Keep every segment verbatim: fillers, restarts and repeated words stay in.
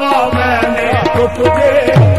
मैंने तो तुझे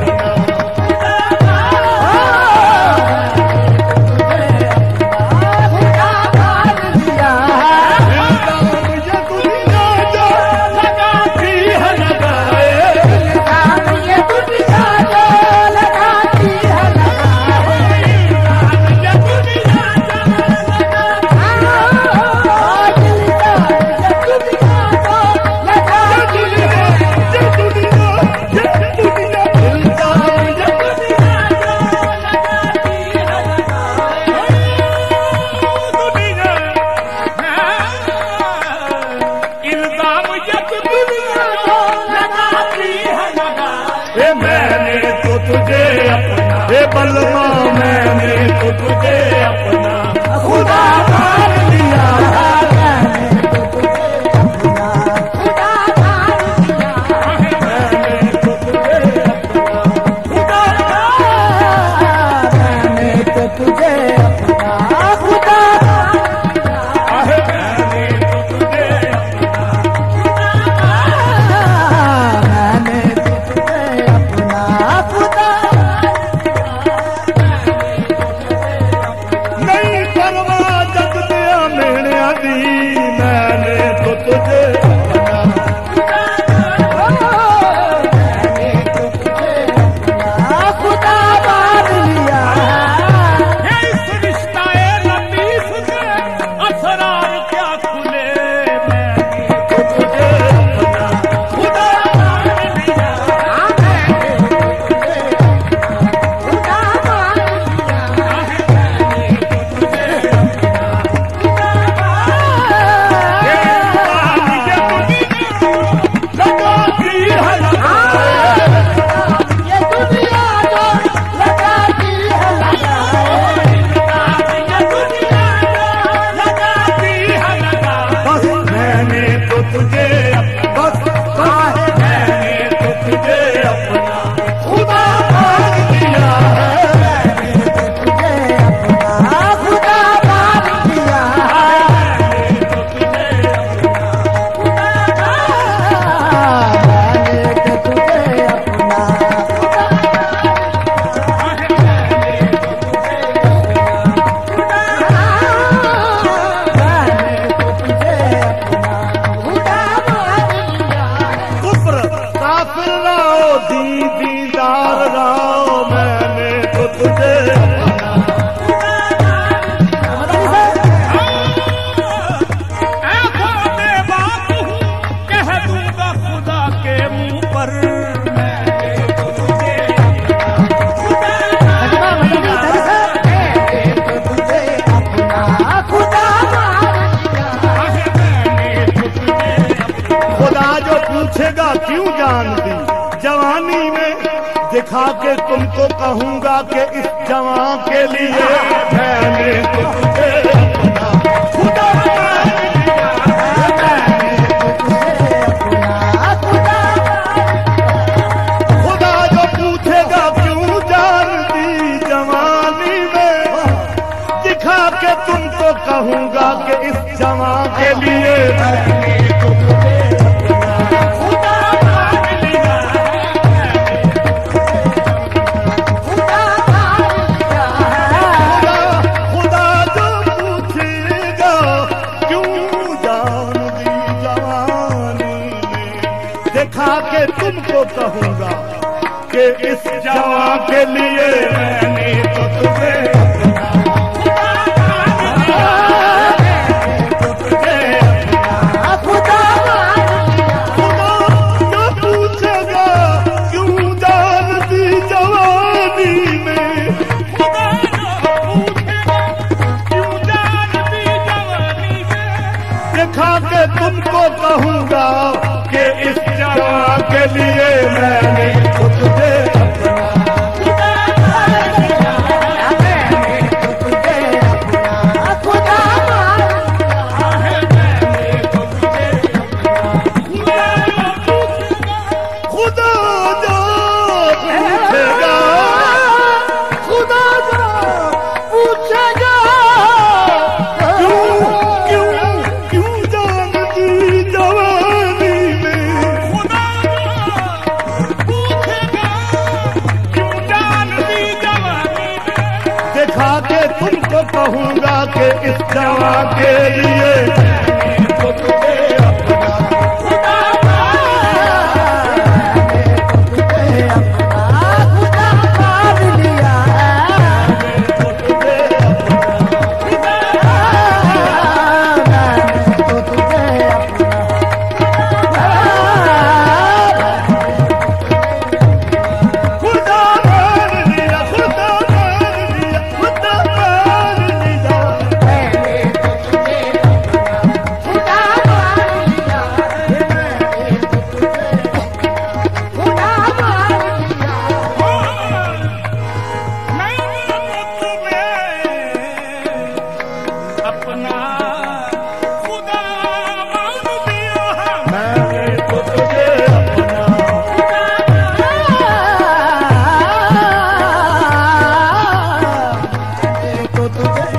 बलमा मैंने तो तुझे अपना खुदा मान लिया मैंने तो तुझे अपना खुदा मान लिया मैंने तो तुझे अपना खुदा मैंने तो तुझे अपना खुदा मैंने तो तुझे अपना मैंने तो तुझे अपना खुदा क्यों जान दी जवानी में दिखा के तुमको कहूंगा कि इस जवां के लिए मैंने तो तुझे अपना खुदा खुदा जो पूछेगा क्यों जान दी जवानी में दिखा के तुमको कहूंगा कि इस जवां के लिए मैंने तो तुझे के तुमको कहूंगा कि इस जवां के लिए मैंने तो तुझे तो तुझे खुदा खुदा जो पूछेगा क्यों जान दी जवानी में खुदा पूछेगा क्यों जान दी जवानी में दिखा के तुमको कहूंगा कि इस जवां के लिए मैंने तो तुझे के इस जवां के लिए तो तुझे अपना खुदा मान लिया तो तुझे तो तुझे खुदा मान लिया खुदा मान लिया खुदा मान लिया खुदा मान लिया खुदा मान लिया मैंने तुम्हें अपना खुदा मान लिया मैंने तो तुझे अपना तो तुझे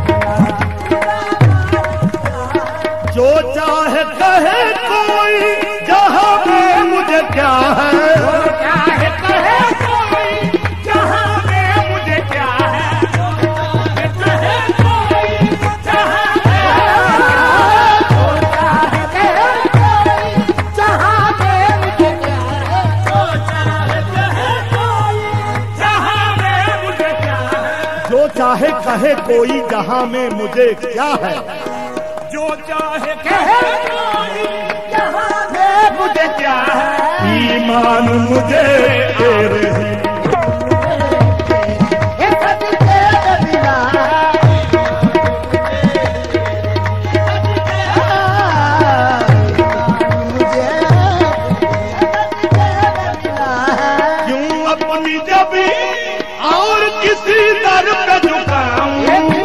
जो चाहे कहे कोई जहां में मुझे क्या है जो चाहे कहे कोई जहां में मुझे क्या है जो चाहे कहे कोई जहां में जो चाहे कहे कोई जहां में मुझे क्या है जो चाहे कहे कोई जहां में मुझे क्या है जो चाहे कहे कोई जहां में मुझे क्या है जो चाहे कहे कोई जहां में मुझे क्या है ईमान मुझे तेरे ही क्यों अपनी जबी और किसी दर पे झुकाऊं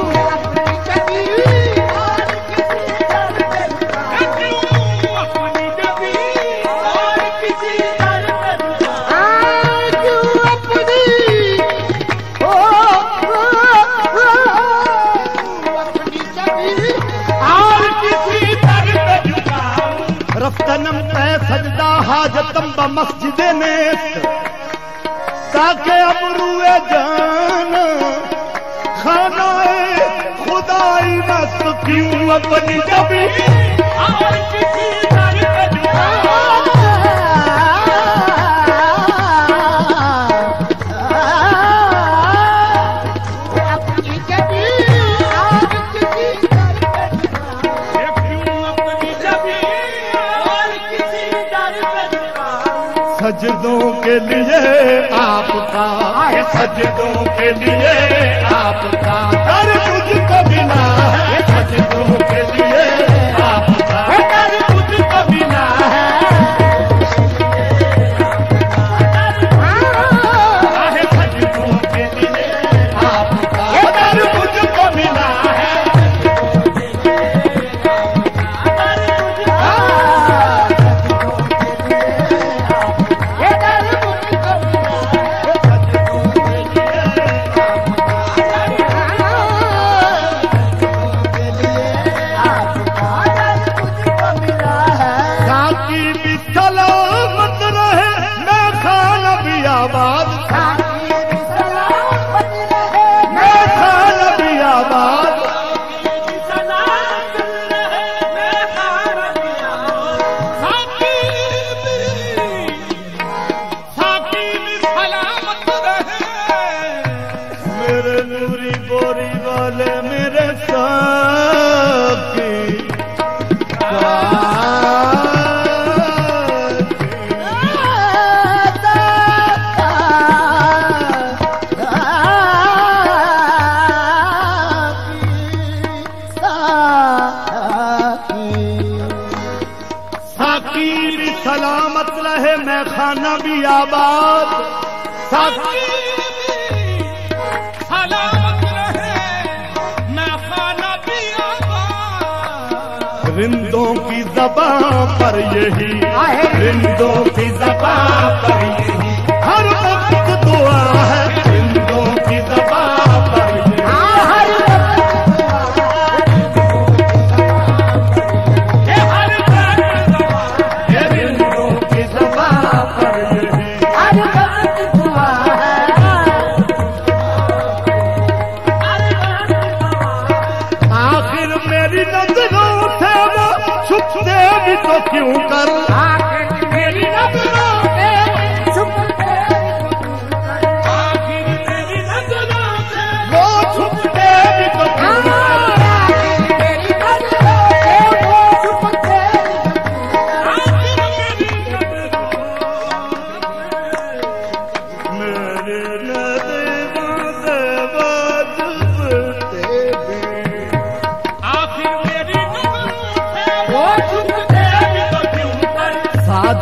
रफ्तनम पे सजदा हाजतम ब मस्जिद नेस्त ताके अबरूए जान खानाए खुदाई मस्त क्यों अपनी जबी और किसी दर पे सजदों के लिए आपका सजदों के लिए आपका दर मुझको बिना है सजदों के लिए आपका दर मुझको बिना है सजदों के लिए आपका दर मुझको बिना है सलामत रहे मैं खाना भी आबाद मैं खाना भी आबाद मेरे नूरी बोरी वाले मेरे साथी सलामत रहे मैं खाना भी आबाद साकी सलामत रहे मैं खाना भी आबाद रिंदों की ज़बां पर यही रिंदों की ज़बां पर यही हर वक्त दुआ है रिंदों की ज़बां पर यही हर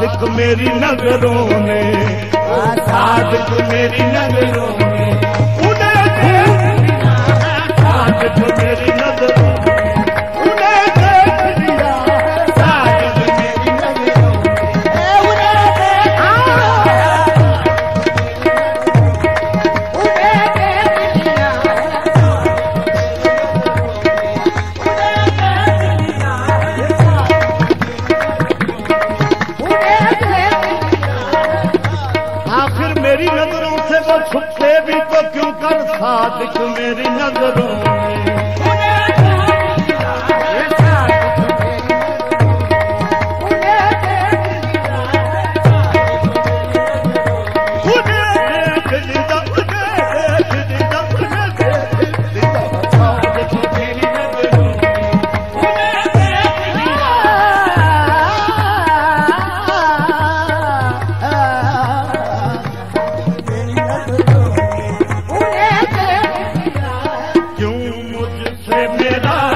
सादिक मेरी नजरों ने, सादिक मेरी नजरों ने उन्हें देख लिया है, सादिक मेरी नजरों ने उन्हें देख लिया है, सादिक मेरी नजरों ने उन्हें देख लिया है, उन्हें देख लिया आखिर मेरी नजरों से वो छुपते भी तो क्यों कर, सादिक मेरी नजरों में क्यों मुझसे मेरा